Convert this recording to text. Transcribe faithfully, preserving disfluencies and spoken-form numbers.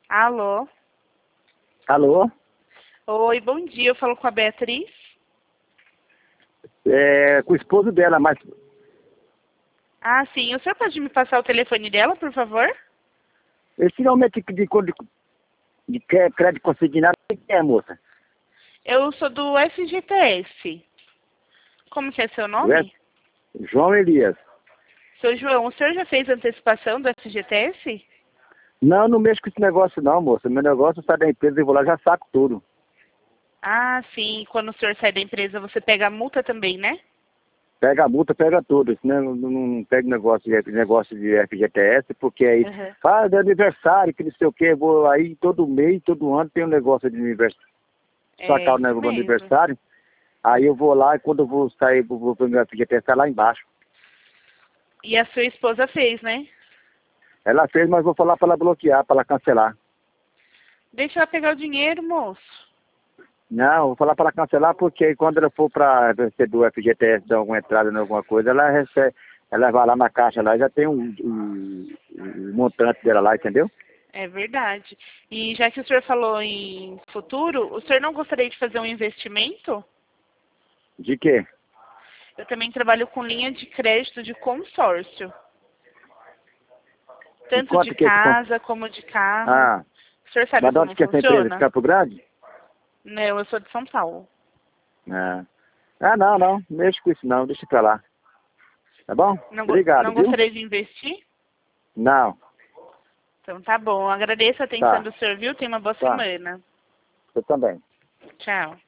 Alô? Alô? Oi, bom dia. Eu falo com a Beatriz. É, com o esposo dela, mas Ah, sim. O senhor pode me passar o telefone dela, por favor? esse realmente de, de, de, de cre- crédito consignado, quem é, moça? Eu sou do F G T S. Como que é seu Do é? nome? João Elias. Seu João, o senhor já fez antecipação do F G T S? Não, não mexo com esse negócio não, moça. Meu negócio sai da empresa e vou lá já saco tudo. Ah, sim. Quando o senhor sai da empresa, você pega a multa também, né? Pega a multa, pega tudo. Senão não, não, não pega negócio de, negócio de F G T S, porque aí Uhum. fala de aniversário, que não sei o que, vou aí todo mês, todo ano tem um negócio de aniversário. É Sacar o isso negócio do mesmo. aniversário. Aí eu vou lá e quando eu vou sair, vou, vou pro meu F G T S, tá lá embaixo. E a sua esposa fez, né? Ela fez, mas vou falar para ela bloquear, para ela cancelar. Deixa ela pegar o dinheiro, moço. Não, vou falar para ela cancelar porque aí quando ela for para receber o F G T S, dar alguma entrada em alguma coisa, ela recebe, ela vai lá na caixa lá e já tem o um, um, um montante dela lá, entendeu? É verdade. E já que o senhor falou em futuro, o senhor não gostaria de fazer um investimento? De quê? Eu também trabalho com linha de crédito de consórcio. E Tanto de quanto que é esse... con- casa como de carro. Ah, O senhor sabe mas de onde como que é essa empresa? De funciona? Campo Grande? Não, eu sou de São Paulo. Ah. ah, não, não, não mexo com isso não, deixa pra lá. Tá bom? Não, go- Obrigado, não viu? gostaria de investir? Não, Então tá bom. Agradeço a atenção tá, do senhor, viu? Tenha uma boa tá, semana. eu também. Tchau.